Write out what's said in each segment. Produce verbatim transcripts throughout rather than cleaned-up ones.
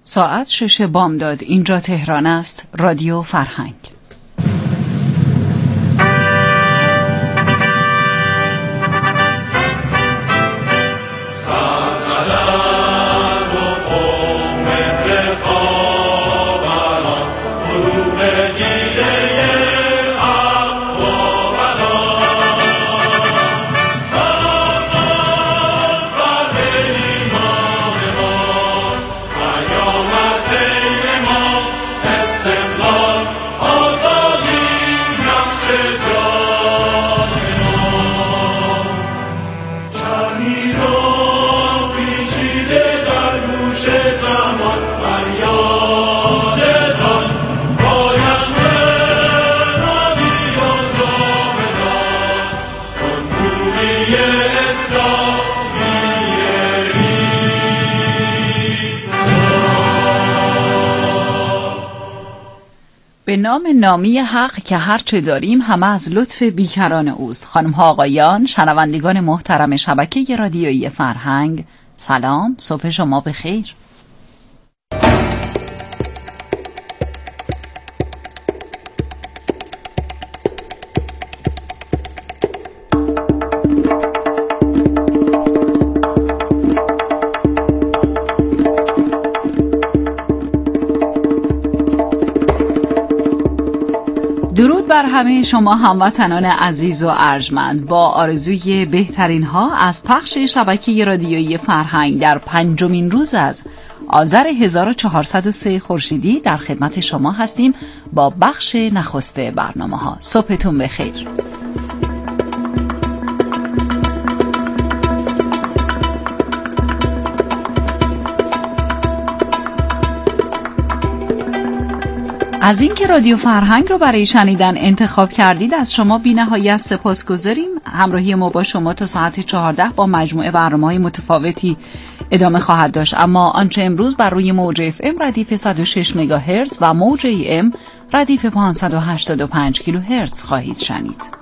ساعت شش بامداد. اینجا تهران است. رادیو فرهنگ. به نام نامی حق که هرچه داریم همه از لطف بیکران اوست. خانم ها آقایان، شنوندگان محترم شبکه رادیویی فرهنگ، سلام، صبح شما بخیر. درود بر همه شما هموطنان عزیز و ارجمند. با آرزوی بهترین ها از پخش شبکه رادیویی فرهنگ در پنجمین روز از آذر هزار و چهارصد و سه خورشیدی در خدمت شما هستیم با بخش نخست برنامه ها. صبحتون بخیر. از اینکه رادیو فرهنگ رو برای شنیدن انتخاب کردید از شما بی‌نهایت سپاسگزاریم. همراهی ما با شما تا ساعت چهارده با مجموعه برنامه‌های متفاوتی ادامه خواهد داشت، اما آنچه امروز بر روی موج اف ام ردیف صد و شش مگاهرتز و موج ای ام ردیف پانصد و هشتاد و پنج کیلوهرتز خواهید شنید.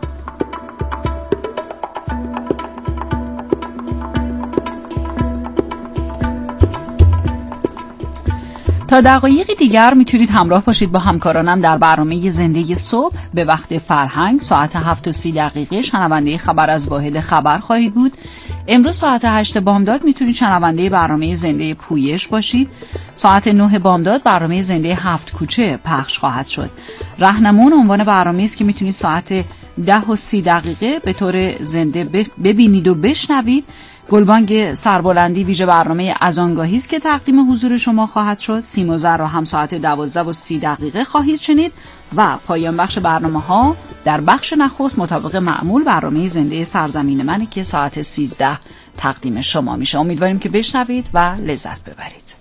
تا دقایقی دیگر میتونید همراه باشید با همکارانم در برنامه زنده صبح. به وقت فرهنگ ساعت هفت و سی دقیقه شنونده خبر از واحد خبر خواهید بود. امروز ساعت هشت بامداد میتونید شنونده برنامه زنده پویش باشید. ساعت نه بامداد برنامه زنده هفت کوچه پخش خواهد شد. راهنمون عنوان برنامه است که میتونید ساعت ده و سی دقیقه به طور زنده ببینید و بشنوید. گلبانگ سربلندی ویژه برنامه از آنگاهی است که تقدیم حضور شما خواهد شد. سیم و زر را هم ساعت دوازده و سی دقیقه خواهید شنید و پایان بخش برنامه ها در بخش نخست مطابق معمول برنامه زنده سرزمین منه که ساعت سیزده تقدیم شما میشه. امیدواریم که بشنوید و لذت ببرید.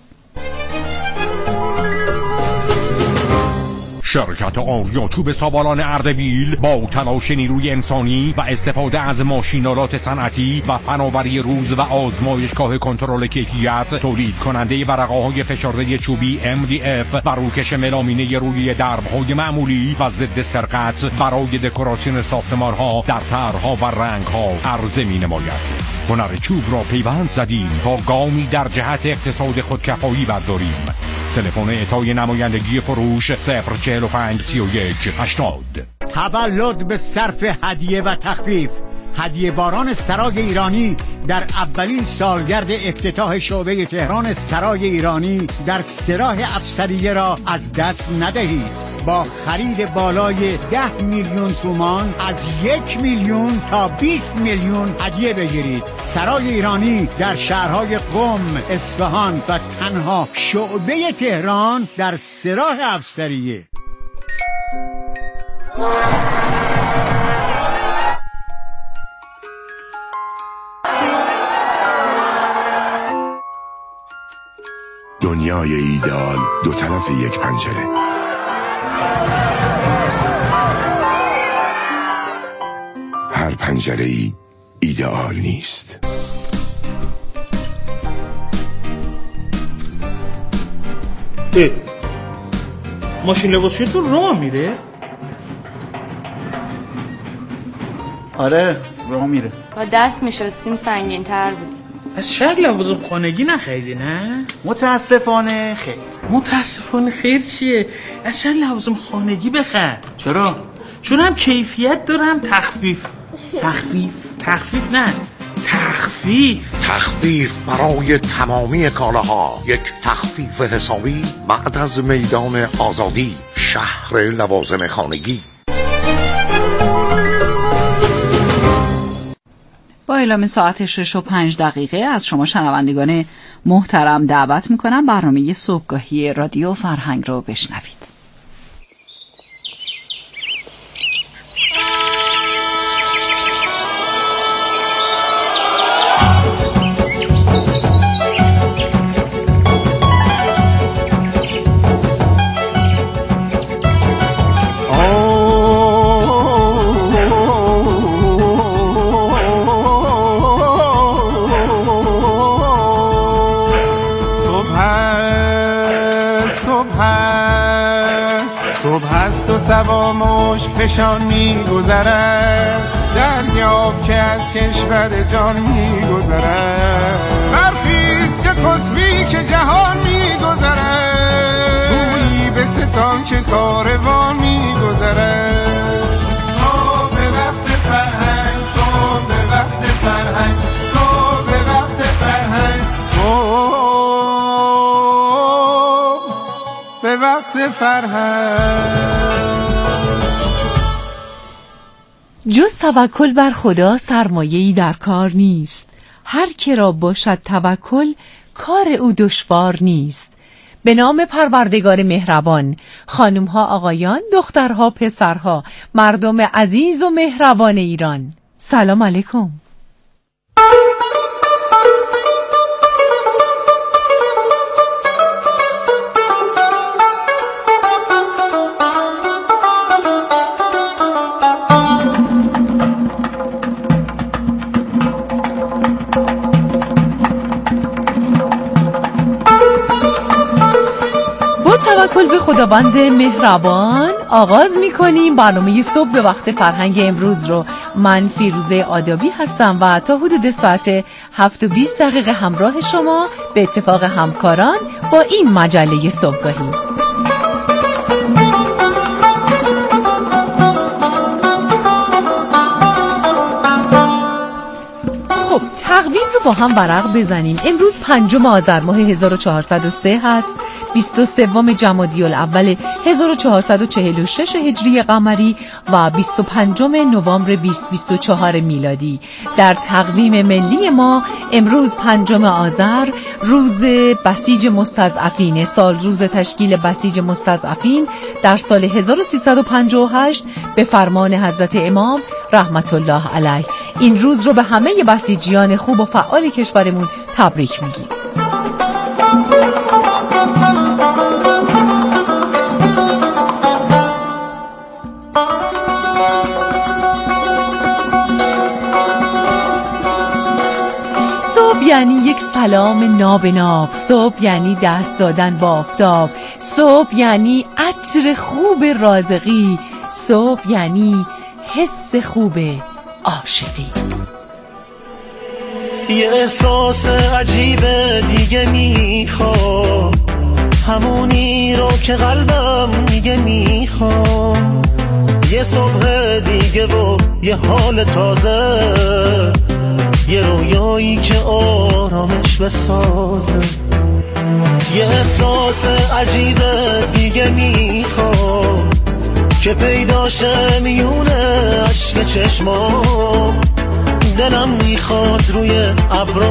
شرکت آریا چوب سابالان اردبیل با تلاش نیروی انسانی و استفاده از ماشینالات صنعتی و فناوری روز و آزمایشگاه کنترل کیفیت تولید کننده ورقه‌های فشرده چوبی ام دی اف و روکش ملامینه روی درب‌های معمولی و ضد سرقت برای دکوراسیون ساختمان‌ها در طرح‌ها و رنگ‌ها عرضه می‌نماید. هنر چوب را پیوند زدیم با گامی در جهت اقتصاد خودکفایی برداریم. تلفن اعطای نمایندگی فروش صفر چهل و پنج سی و یک هشتاد. تولد به صرف هدیه و تخفیف. هدیه باران سرای ایرانی در اولین سالگرد افتتاح شعبه تهران سرای ایرانی در سراح افسریه را از دست ندهید. با خرید بالای ده میلیون تومان از یک میلیون تا بیست میلیون هدیه بگیرید. سرای ایرانی در شهرهای قم، اصفهان و تنها شعبه تهران در سراح افسریه. دنیای ایدئال دو طرف یک پنجره. هر پنجره‌ای ایدئال نیست. اه. ماشین لباسشویتون راه میره؟ آره راه میره. با دست میشستیم سنگین تر بود. از شهر لوازم خانگی نخریدی نه؟ متاسفانه خیر. متاسفانه خیر چیه؟ از شهر لوازم خانگی بخر. چرا؟ چون هم کیفیت دارم تخفیف. تخفیف؟ تخفیف نه تخفیف تخفیف برای تمامی کالاها. یک تخفیف حسابی بعد از میدان آزادی، شهر لوازم خانگی. با اعلام ساعت شش و پنج دقیقه از شما شنوندگان محترم دعوت میکنم برنامه صبحگاهی رادیو فرهنگ رو بشنوید. سوا مشک فشان می گذرد، دریاب که از کشور جان می گذرد. برخیز چه خسبی که جهان می گذرد، گویی به ستان که کاروان می گذرد. صبح به وقت فرهنگ، صبح به وقت فرهنگ، صبح به وقت فرهنگ، صبح به وقت فرهنگ. جز توکل بر خدا سرمایه‌ای در کار نیست. هر که را باشد توکل کار او دشوار نیست. به نام پروردگار مهربان، خانم‌ها آقایان، دخترها پسرها، مردم عزیز و مهربان ایران، سلام علیکم. توکل به خداوند مهربان آغاز می‌کنیم برنامه صبح به وقت فرهنگ امروز رو. من فیروزه آدابی هستم و تا حدود ساعت هفت و بیست دقیقه همراه شما به اتفاق همکاران با این مجله صبحگاهی. تقویم رو با هم ورق بزنیم. امروز پنجم آذر ماه هزار و چهارصد و سه هست، بیست و سوم جمادی الاول هزار و چهارصد و چهل و شش هجری قمری و بیست و پنجم نوامبر بیست بیست و چهار میلادی. در تقویم ملی ما امروز پنجم آذر روز بسیج مستضعفین، سال روز تشکیل بسیج مستضعفین در سال هزار و سیصد و پنجاه و هشت به فرمان حضرت امام رحمت الله علیه. این روز رو به همه بسیجیان خوب و فعال کشورمون تبریک میگیم. صبح یعنی یک سلام نابناب، صبح یعنی دست دادن با آفتاب، صبح یعنی عطر خوب رازقی، صبح یعنی حس خوب عاشقی. یه احساس عجیب دیگه میخوام، همونی رو که قلبم میگه میخوام. یه صبح دیگه و یه حال تازه، یه رویایی که آرامش بسازه. یه احساس عجیب دیگه میخوام که پیداشه میونه عشق چشمام. دلم میخواد روی ابرا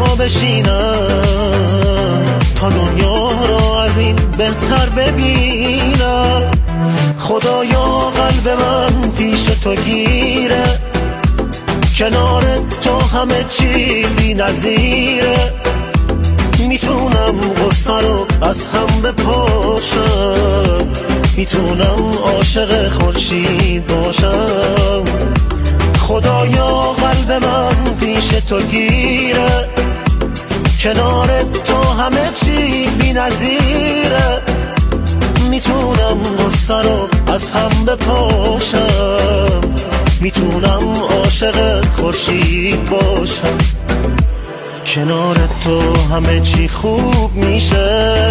بشینم تا دنیا را از این بهتر ببینم. خدایا قلب من پیش تو گیره، کنار تو همه چی بی نظیره. میتونم غصه رو از هم بپاشم، میتونم عاشق خورشید باشم. خدایا قلب من پیش تو گیره، کنار تو همه چی بی نظیره. میتونم غصه رو از هم بپاشم، میتونم عاشق خورشید باشم. کنار تو همه چی خوب میشه،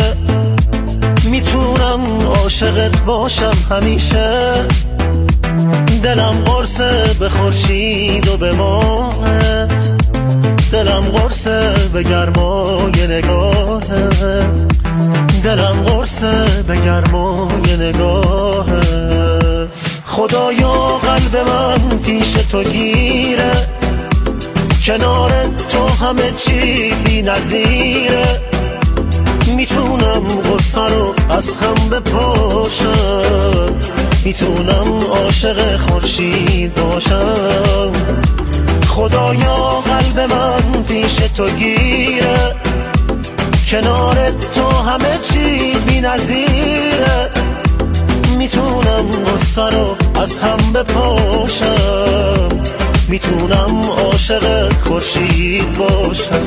میتونم عاشقت باشم همیشه. دلم قرصه به خورشید و به ماهت، دلم قرصه به گرمای نگاهت، دلم قرصه به گرمای نگاهت. خدایا قلب من پیش تو گیره، کنار تو همه چی بی نظیره. میتونم غصه رو از هم بپاشم، میتونم عاشق خورشید باشم. خدایا قلب من پیش تو گیره، کنار تو همه چی بی نظیره. میتونم غصه رو از هم بپاشم، میتونم عاشق خورشید باشم.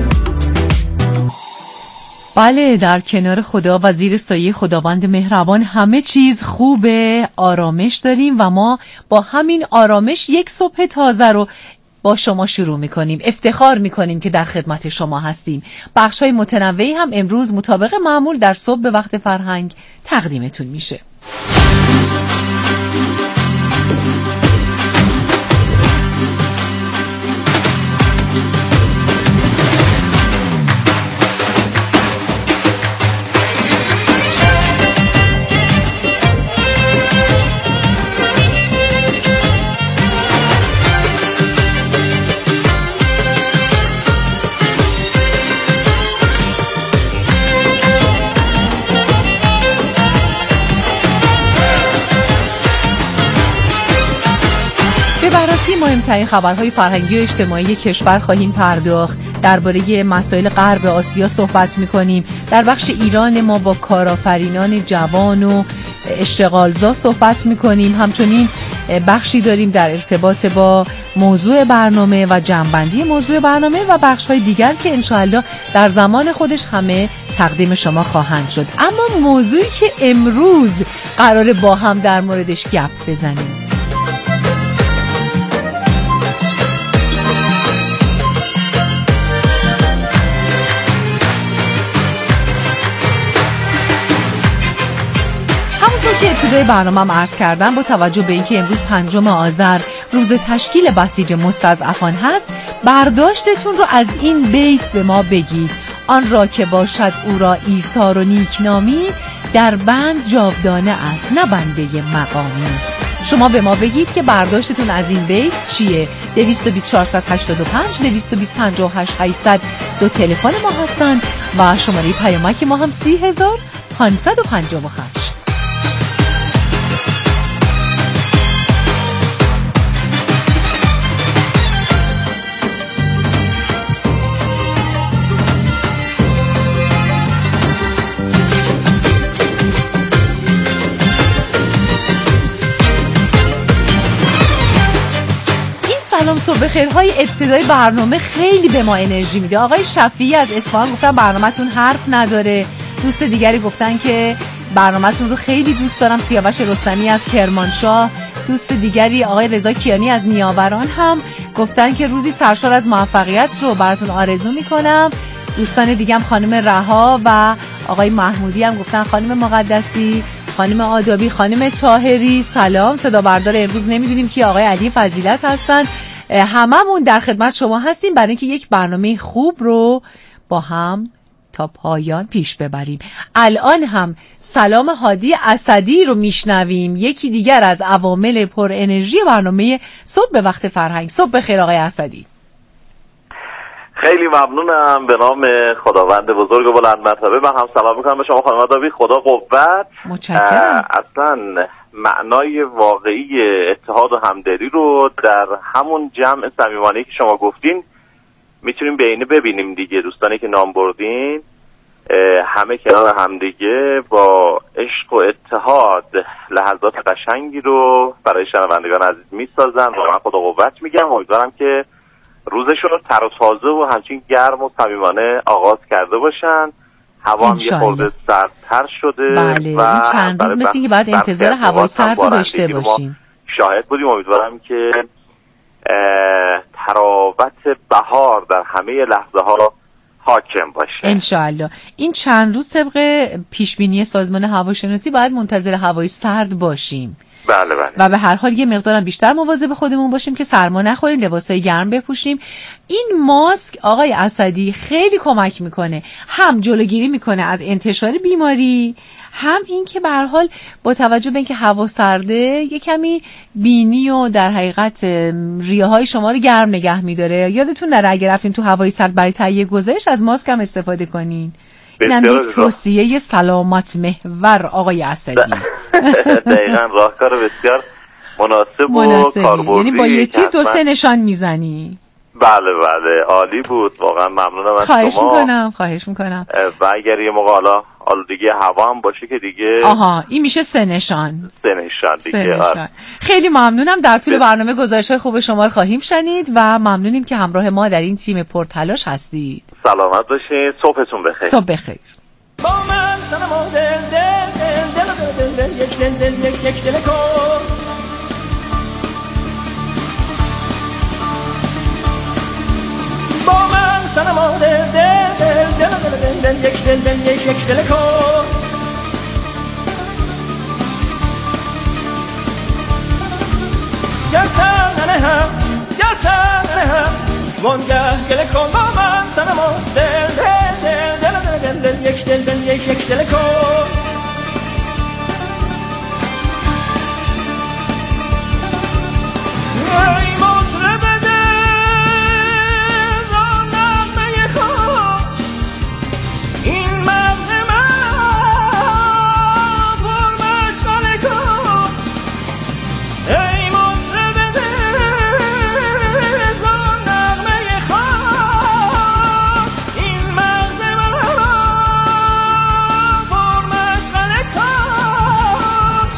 بله، در کنار خدا و زیر سایه خداوند مهربان همه چیز خوبه، آرامش داریم و ما با همین آرامش یک صبح تازه رو با شما شروع میکنیم. افتخار میکنیم که در خدمت شما هستیم. بخش‌های متنوعی هم امروز مطابق معمول در صبح به وقت فرهنگ تقدیمتون میشه. مهمترین خبرهای فرهنگی و اجتماعی کشور خواهیم پرداخت. درباره مسائل غرب آسیا صحبت می‌کنیم. در بخش ایران ما با کارآفرینان جوان و اشتغالزا صحبت می‌کنیم. همچنین بخشی داریم در ارتباط با موضوع برنامه و جمع‌بندی موضوع برنامه و بخش‌های دیگر که انشاءالله در زمان خودش همه تقدیم شما خواهند شد. اما موضوعی که امروز قراره با هم در موردش گپ بزنیم، که ابتدای برنامه‌ام عرض کردم، با توجه به اینکه امروز پنجم آذر روز تشکیل بسیج مستضعفان هست، برداشتتون رو از این بیت به ما بگید. آن را که باشد او را ایثار و نیکنامی، در بند جاودانه است نه بنده مقامی. شما به ما بگید که برداشتتون از این بیت چیه. دویست و بیست چهارصد و هشتاد و پنج دویست و بیست پنجاه و هشت هشتصد دو تلفن ما هستن و شماره پیامک ما هم سی هزار پانصد و پنجاه و هشت. سلام، صبح خیرهای ابتدای برنامه خیلی به ما انرژی میده. آقای شفیعی از اصفهان گفتن برنامه‌تون حرف نداره. دوست دیگری گفتن که برنامه‌تون رو خیلی دوست دارم. سیاوش رستمی از کرمانشاه. دوست دیگری آقای رضا کیانی از نیاوران هم گفتن که روزی سرشار از موفقیت رو براتون آرزو میکنم. دوستان دیگه هم خانم رها و آقای محمودی هم گفتن خانم مقدسی، خانم آدابی، خانم طاهری سلام. صدا بردار امروز نمیدونیم کی، آقای علی فضیلت هستن. هممون در خدمت شما هستیم برای اینکه یک برنامه خوب رو با هم تا پایان پیش ببریم. الان هم سلام هادی اسدی رو میشنویم، یکی دیگر از عوامل پر انرژی برنامه صبح به وقت فرهنگ. صبح بخیر آقای اسدی. خیلی ممنونم. به نام خداوند بزرگ و بلند مرتبه من هم سلام میکنم به شما خانم آدابی. خدا قوت. متشکرم. اصلا معنای واقعی اتحاد و همدلی رو در همون جمع صمیمانه‌ای که شما گفتین میتونیم به اینه ببینیم دیگه. دوستانی که نام بردین همه کنار همدیگه با عشق و اتحاد لحظات قشنگی رو برای شنوندگان عزیز میسازن و من خدا قوت میگم. امیدوارم که روزشون رو تر و تازه و همچین گرم و صمیمانه آغاز کرده باشن. هوا هم یه خورده سردتر شده. بله، و این چند روز مثل اینکه باید انتظار هوای سرد رو داشته باشیم. شاهد بودیم. امیدوارم که تراوت بهار در همه لحظه ها حاکم باشه انشاءالله. این چند روز طبق پیشبینی سازمان هواشناسی باید منتظر هوای سرد باشیم. بله بله. و به هر حال یه مقدارم بیشتر مواظب خودمون باشیم که سرما نخوریم، لباسای گرم بپوشیم. این ماسک آقای اسدی خیلی کمک میکنه، هم جلوگیری میکنه از انتشار بیماری، هم این که به هر حال با توجه به اینکه هوا سرده یه کمی بینی و در حقیقت ریه های شما رو گرم نگه میداره. یادتون نره اگه رفتین تو هوای سرد برای تهیه گزارش از ماسک هم استفاده کنین. اینم یک توصیه سلامت محور آقای اسدی. دقیقاً راهکار بسیار مناسب و کاربردی. یعنی با یه تیر دو سه نشان میزنی. بله بله عالی بود، واقعا ممنونم از شما. خواهش میکنم خواهش میکنم. و اگر یه موقع حالا آلودگی هوا هم باشه که دیگه آها این میشه سه نشان. سه نشان دیگه. سه نشان. خیلی ممنونم. در طول برنامه گزارش‌های خوب شما رو خواهیم شنید و ممنونیم که همراه ما در این تیم پرتلاش هستید. سلامت باشین، صبحتون بخیر. صبح بخیر. با من سنما دل دل دل دل دل دل یک دل دل یک یک دل کن با من سنما دل دل دل دل دل دل یک دل دل یک یک دل کن یا سننه هم یا سننه هم وانگه گل کن با من سنما دل دل دل دل دل یک دل دل یک یک دل کن ای مطرب دل را نغمه خوش این مغز من پر مشغله کن ای مطرب دل را نغمه خوش این مغز من پر مشغله کن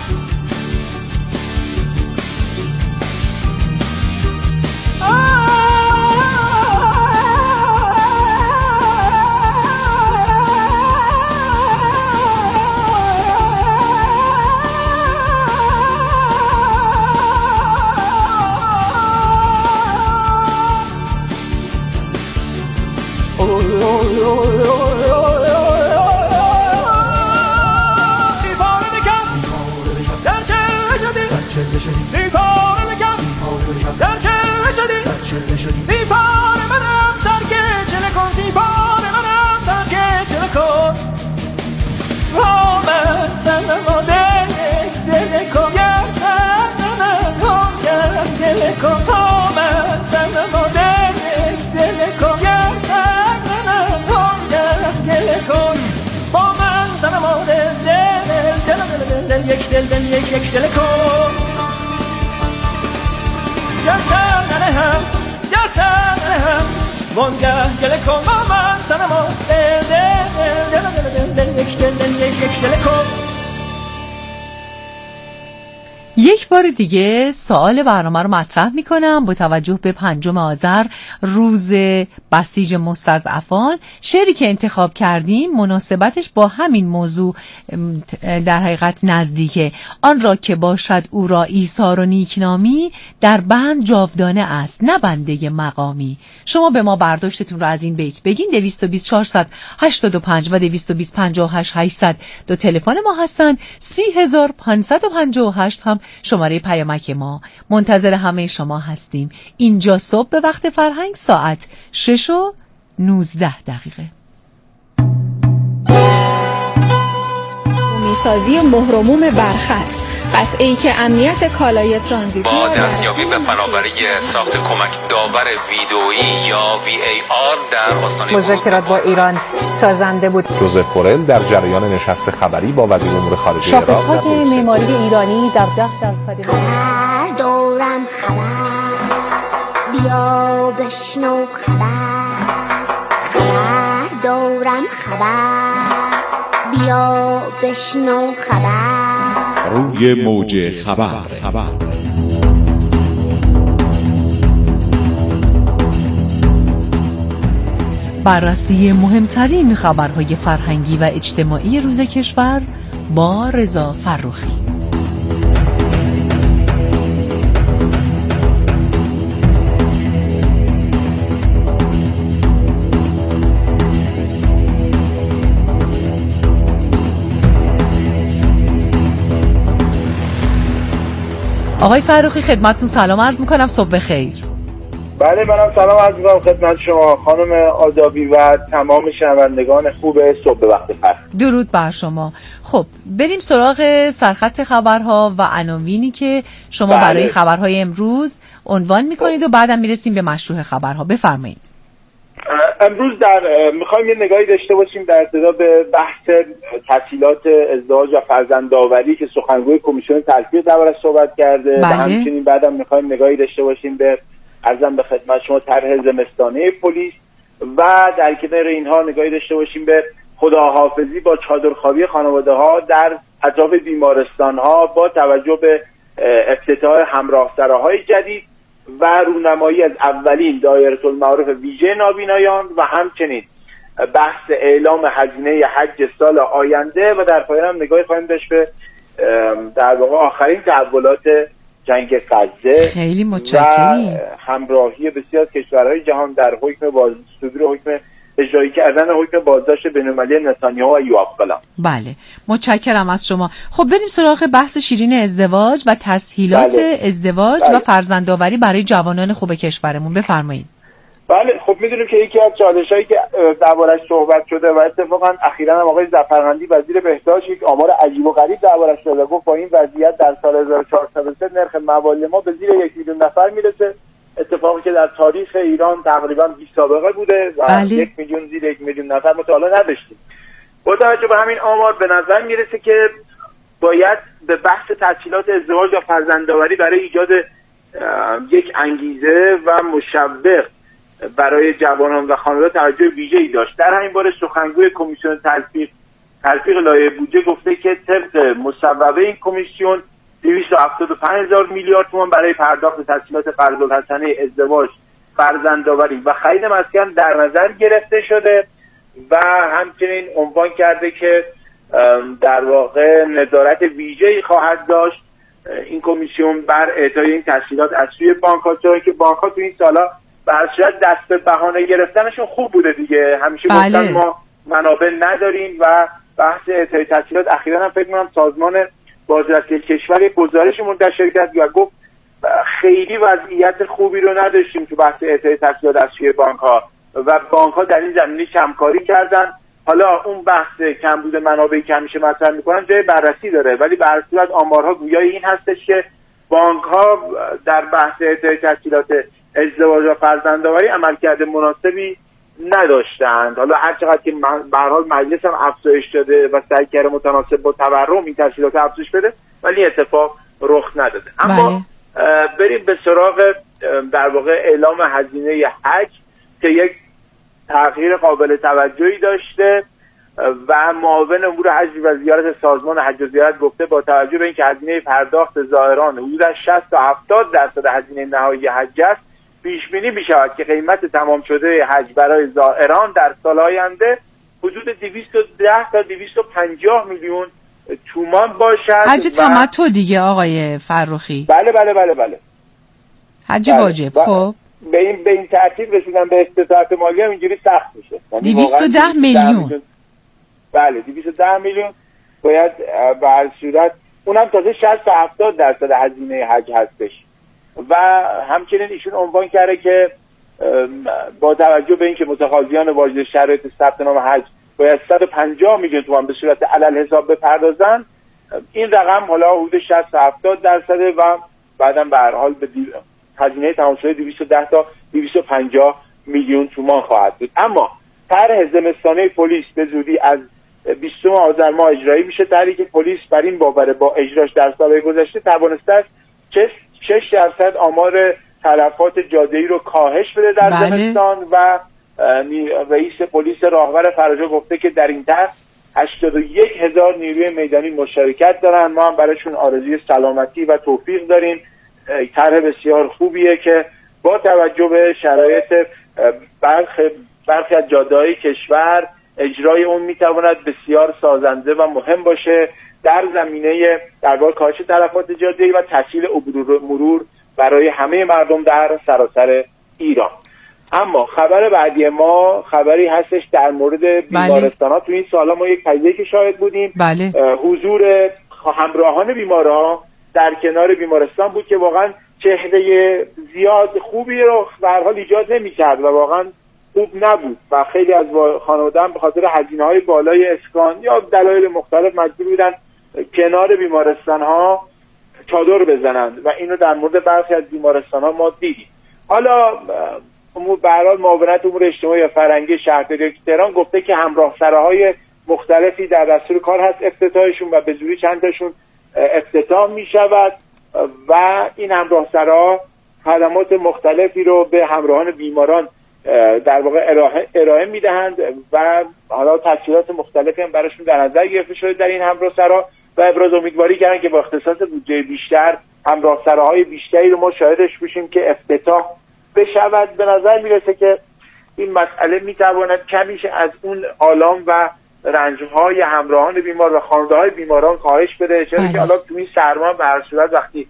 زیبار منم ترک چله کن زیبار منم ترک چله کن با من سنما دل دل کن یا سنما دل کن با من سنما دل دل کن یا سنما دل کن با من سنما دل دل دل دل یک دل دل یک یک دل کن یا سننه هم یا سننه هم وانگه گل کن با من سنما دل دل دل دل دل یک دل دل یک یک دل کن. یک بار دیگه سوال برنامه رو مطرح میکنم با توجه به پنجم آذر روز بسیج مستضعفان. شعری که انتخاب کردیم مناسبتش با همین موضوع در حقیقت نزدیکه. آن را که باشد او را ایثار و نیکنامی در بند جاودانه است نه بنده مقامی. شما به ما برداشتتون رو از این بیت بگین. دویست و بیست چهارصد هشتاد و پنج و دویست و بیست پنجاه و هشت هشتصد دو تلفن ما هستن. سی هزار و پانصد و پنجاه و هشت هم شماره پیامک ما. منتظر همه شما هستیم. اینجا صبح به وقت فرهنگ ساعت شش و نوزده دقیقه. میسازی مهرموم برخط قطعه‌ای که امنیت کالای ترانزیتی با دستیابی به فناوری ساخت کمک داور ویدئویی یا وی ای آر در آستانه مذاکرات با ایران سازنده بود. جوزف بورل در جریان نشست خبری با وزیر امور خارجه ایران شاخص‌های معماری ایرانی در ده درصد دورم خبر بیا بشنو خبر خبر دورم خبر بیا بشنو خبر روی موج خبر خبر بررسی مهمترین خبرهای فرهنگی و اجتماعی روز کشور با رضا فروخی. آقای فرخی خدمتتون سلام عرض میکنم، صبح بخیر. بله منم سلام عرض میکنم خدمت شما خانم آدابی و تمام شنوندگان خوب صبح وقت فرق. درود بر شما. خب بریم سراغ سرخط خبرها و عناوینی که شما بله. برای خبرهای امروز عنوان میکنید و بعدم میرسیم به مشروع خبرها. بفرمایید. امروز در میخوایم یه نگاهی داشته باشیم در ارتباط به بحث تسهیلات ازدواج و فرزندآوری که سخنگوی کمیسیون تلفیق دربارش صحبت کرده بله. و همچنین بعدم میخوایم نگاهی داشته باشیم به عرضم به خدمت شما طرح زمستانه پلیس و در کنار اینها نگاهی داشته باشیم به خداحافظی با چادرخوابی خانواده ها در اطراف بیمارستان ها با توجه به افتتاح همراهسراهای جدید و رونمایی از اولین دایره المعارف ویژه نابینایان و همچنین بحث اعلام هزینه حج سال آینده و در پایان هم نگاهی خواهیم داشت به در واقع آخرین تحولات جنگ غزه. خیلی متشکرم. و همراهی بسیار از کشورهای جهان در حکم باز صدور حکم اجرایی کردن حکم بازداشت بین‌المللی نتانیاهو و یوآف گالانت. بله متشکرم از شما. خب بریم سراغ بحث شیرین ازدواج و تسهیلات بله. ازدواج بله. و فرزندآوری برای جوانان خوب کشورمون. بفرمایید. بله خب میدونیم که یکی از چالش‌هایی که دربارش صحبت شده و اتفاقا اخیراً هم آقای ظفرقندی وزیر بهداشت یک آمار عجیب و غریب دربارش داده، گفت با این وضعیت در سال هزار و چهارصد و سه نرخ موالید ما به زیر یک میلیون نفر میرسه، اتفاقی که در تاریخ ایران تقریبا بی سابقه بوده و بله. یک میلیون زیر یک میلیون نفر مطالعه نداشتیم. با توجه به همین آمار به نظر میرسه که باید به بحث تسهیلات ازدواج و فرزندآوری برای ایجاد یک انگیزه و مشوق برای جوانان و خانواده توجه ویژه‌ای داشت. در همین باره سخنگوی کمیسیون تلفیق تلفیق لایحه بودجه گفته که طبق مصوبه این کمیسیون دویست و هفتاد و پنج هزار میلیارد تومان برای پرداخت تسهیلات قرض‌الحسنه ازدواج، فرزندآوری و خرید مسکن در نظر گرفته شده و همچنین عنوان کرده که در واقع نظارت ویژه‌ای خواهد داشت این کمیسیون بر اعطای این تسهیلات از سوی بانک‌ها، چون که بانک‌ها تو این سالا به هر صورت دست به بهانه گرفتنشون خوب بوده دیگه، همیشه بله. گفتن ما منابع نداریم و بحث اعطای تسهیلات اخیراً هم فکر می‌کنم سازمان بازرسی کشور یک گزارش منتشر کرد و گفت خیلی وضعیت خوبی رو نداشتیم تو بحث اعطای تسهیلات از سوی بانک‌ها و بانک‌ها در این زمینه کمکاری کردن. حالا اون بحث کمبود منابعی که همیشه مطرح می‌کنن جای بررسی داره، ولی به هر صورت آمارها گویای این هستش که بانک‌ها در بحث اعطای تسهیلات ازدواج و فرزندآوری عملکرد مناسبی نداشتند. حالا هر چقدر که به هر حال مجلس هم افزایش داده و سعی کرده متناسب با تورم این تسهیلات افزایش بده، ولی اتفاق رخ نداده. اما بریم به سراغ در واقع اعلام هزینه حج که یک تغییر قابل توجهی داشته و معاون امور حج و زیارت سازمان حج و زیارت گفته با توجه به اینکه هزینه پرداخت زائران حدود شصت تا هفتاد درصد هزینه نهایی حج است، پیش بینی می‌شود که قیمت تمام شده حج برای زائران در سال آینده حدود دویست و ده تا دویست و پنجاه میلیون تومان باشد. حج تمتع دیگه آقای فرخی؟ بله بله بله بله. حج واجب. خب به این به این ترتیب رسیدن به استطاعت مالی هم اینجوری سخت میشه. دویست و ده میلیون. بله دویست و ده میلیون باید به هر صورت، اونم تازه شصت تا هفتاد درصد هزینه حج هستش. و همچنین ایشون عنوان کرده که با توجه به اینکه متقاضیان واجد شرایط ثبت نام حج باید صد و پنجاه میلیون تومان به صورت علل حساب بپردازن، این رقم حالا حدود شصت تا هفتاد درصده و بعداً به هر حال به هزینه تمام شده دویست و ده تا دویست و پنجاه میلیون تومان خواهد بود. اما طرح زمستانه پلیس به زودی از بیستم آذر ماه اجرایی میشه. طرحی که پلیس بر این باور با اجراش در سالهای گذشته توانسته است شش درصد آمار تلفات جاده‌ای رو کاهش بده در بله. زمستان و رئیس پلیس راهور فرجا گفته که در این طرح هشتاد و یک هزار نیروی میدانی مشارکت دارن. ما هم برایشون آرزوی سلامتی و توفیق داریم. طرح بسیار خوبیه که با توجه به شرایط برخی برخی از جاده‌های کشور اجرای اون میتواند بسیار سازنده و مهم باشه در زمینه در واقع کاهش تلفات جاده‌ای و تسهیل عبور مرور برای همه مردم در سراسر ایران. اما خبر بعدی ما خبری هستش در مورد بیمارستان‌ها. تو این سالا ما یک پدیده که شاهد بودیم، بله. حضور همراهان بیمارها در کنار بیمارستان بود که واقعا چهره زیاد خوبی رو به هر حال ایجاد نمی‌کرد و واقعا خوب نبود و خیلی از خانواده‌ام به خاطر هزینه‌های بالای اسکان یا دلایل مختلف مجبور بودن کنار بیمارستان‌ها چادر بزنند و اینو در مورد برخی از بیمارستان‌ها ما دیدیم. حالا امور به هر حال معاونت امور اجتماعی و فرهنگی شهرداری تهران گفته که همراه سراهای مختلفی در دستور کار هست افتتاحشون و به زودی چند تاشون افتتاح می‌شود و این همراه سراها خدمات مختلفی رو به همراهان بیماران در واقع ارائه, ارائه میدهند و حالا تسهیلات مختلفی هم براشون در نظر گرفته شده در این همراه سرا و ابراز امیدواری کردن که با اختصاص بودجه بیشتر همراه سراهای بیشتری رو ما شاهدش بشیم که افتتاح بشود. به نظر میرسه که این مسئله میتواند کمیش از اون آلام و رنجهای همراهان بیمار و خانواده‌های بیماران کاهش بده، چرا که حالا تو این سرما به هر صورت وقتی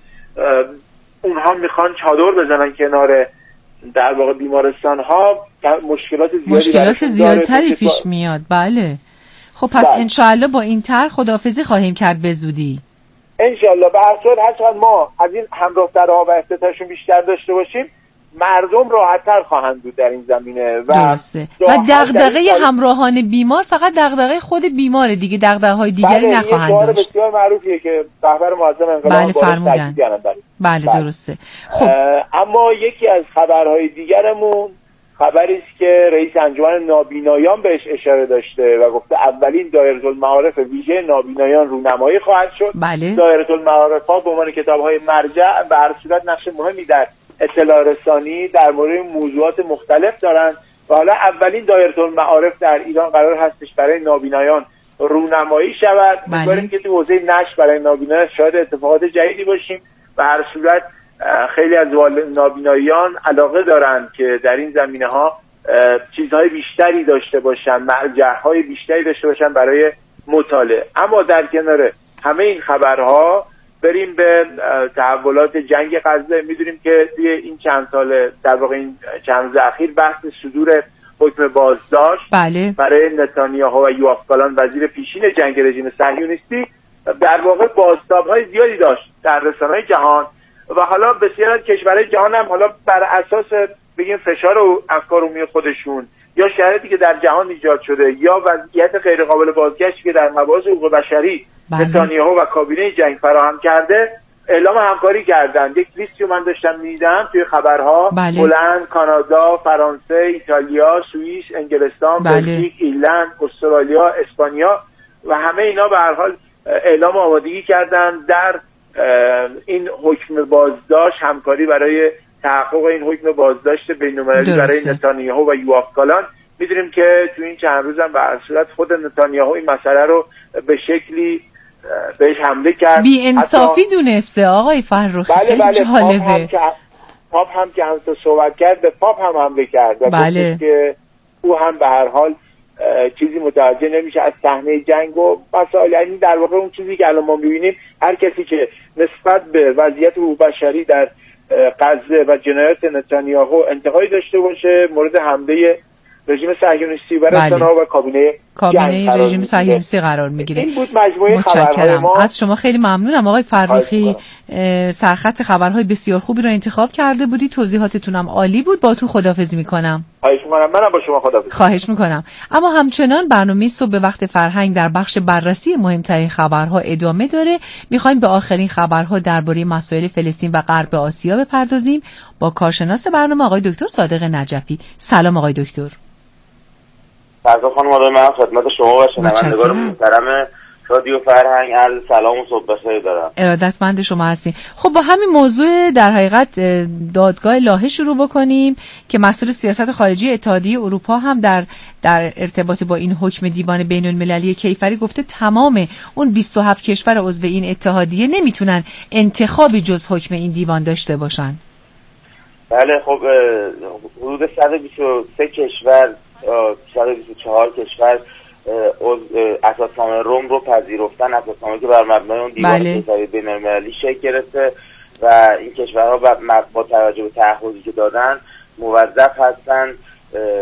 اونها میخوان چادر بزنن کنار در واقع بیمارستان ها مشکلات زیادی مشکلات زیادتری پیش میاد. بله خب پس بله. انشاءالله با این طرح خداحافظی خواهیم کرد به زودی انشاءالله. به هر صورت هرچند ما از این همراه سراها و افتتاحشون بیشتر داشته باشیم مردم راحت‌تر خواهند بود در این زمینه و درسته و دغدغه همراهان بیمار فقط دغدغه خود بیماره دیگه، دغدغه‌های دیگری بله نخواهند داشت. بله این بسیار معروفیه که رهبر معظم انقلاب بله فرمودن بله, بله درسته. خب اما یکی از خبرهای دیگرمون خبری است که رئیس انجمن نابینایان بهش اشاره داشته و گفته اولین دایره‌المعارف ویژه نابینایان رونمایی خواهد شد. بله. دایره‌المعارف‌ها به عنوان کتاب‌های مرجع به هر صورت نقش مهمی در اطلاع رسانی در مورد موضوعات مختلف دارند و حالا اولین دایره‌المعارف در ایران قرار هستش برای نابینایان رونمایی شود. امیدواریم که تو حوزه نشر برای نابینایان شاهد اتفاقات جدیدی باشیم و هر صورت خیلی از نابینایان علاقه دارند که در این زمینه ها چیزهای بیشتری داشته باشن، مرجع‌های بیشتری داشته باشن برای مطالعه. اما در کنار همه این خبرها بریم به تحولات جنگ غزه. میدونیم که توی این چند سال در واقع این چند روز اخیر بحث صدور حکم بازداشت بله. برای نتانیاهو و یوآف گالانت وزیر پیشین جنگ رژیم صهیونیستی در واقع بازتاب‌های زیادی داشت در رسانه‌های جهان و حالا بسیار از کشورهای جهان هم حالا بر اساس بگیم فشار و افکار عمومی خودشون یا شرایطی که در جهان ایجاد شده یا وضعیت غیر قابل بازگشتی که در مباحث حقوق بشری بله. نتانیاهو و کابینه جنگ فراهم کرده اعلام همکاری کردن. یک لیستی من داشتم میدیدم توی خبرها بله. هلند، کانادا، فرانسه، ایتالیا، سوئیس، انگلستان، بله. بلژیک، ایرلند، استرالیا، اسپانیا و همه اینا به هر حال اعلام آمادگی کردن در این حکم بازداشت، همکاری برای تحقق این حکم بازداشت بین‌المللی برای نتانیاهو و یوآف گالانت. می‌دونیم که تو این چند روز هم به هر صورت خود نتانیاهو این مسئله رو به شکلی بهش حمله کرد، بی انصافی حتی... دونسته آقای فرخی. بله بله جالبه. پاپ هم که پاپ هم که هم تو صحبت کرد به پاپ هم حمله کرد و بله. که او هم به هر حال چیزی متوجه نمیشه از صحنه جنگ و مسائل. یعنی در واقع اون چیزی که الان ما می‌بینیم هر کسی که نسبت به وضعیت حقوق بشری در غزه و جنایات نتانیاهو انتقادی داشته باشه مورد حمله رژیم صهیونیستی و رسانه‌ها و کابینه کابینه رژیم صهیونیستی قرار میگیره. این بود مجموعه خبرهای ما. از شما خیلی ممنونم آقای فرخی، سرخط خبرهای بسیار خوبی رو انتخاب کرده بودی، توضیحاتتون هم عالی بود. با تو خداحافظی میکنم. خواهش میکنم. منم با شما خداحافظی. خواهش میکنم. اما همچنان برنامه صبح به وقت فرهنگ در بخش بررسی مهمترین خبرها ادامه داره. میخوایم به آخرین خبرها درباره مسائل فلسطین و غرب آسیا بپردازیم با کارشناس برنامه آقای دکتر صادق نجفی. سلام آقای دکتر. فردا خانم آقای من خدمت شما و شنوندگان محترم رادیو فرهنگ عرض سلام و صبح بخیر دارم. ارادتمند شما هستیم. خب با همین موضوع در حقیقت دادگاه لاهه شروع بکنیم که مسئول سیاست خارجی اتحادیه اروپا هم در در ارتباط با این حکم دیوان بین المللی کیفری گفته تمام اون بیست و هفت کشور عضو این اتحادیه نمیتونن انتخابی جز حکم این دیوان داشته باشن. بله خب حدود صد و بیست و سه کشور صد و بیست و چهار کشور اساسنامه روم رو پذیرفتن، اساسنامه که بر مبنای اون دیوان کیفری بین المللی شکل گرفته و این کشورها با توجه به تعهدی که دادن موظف هستن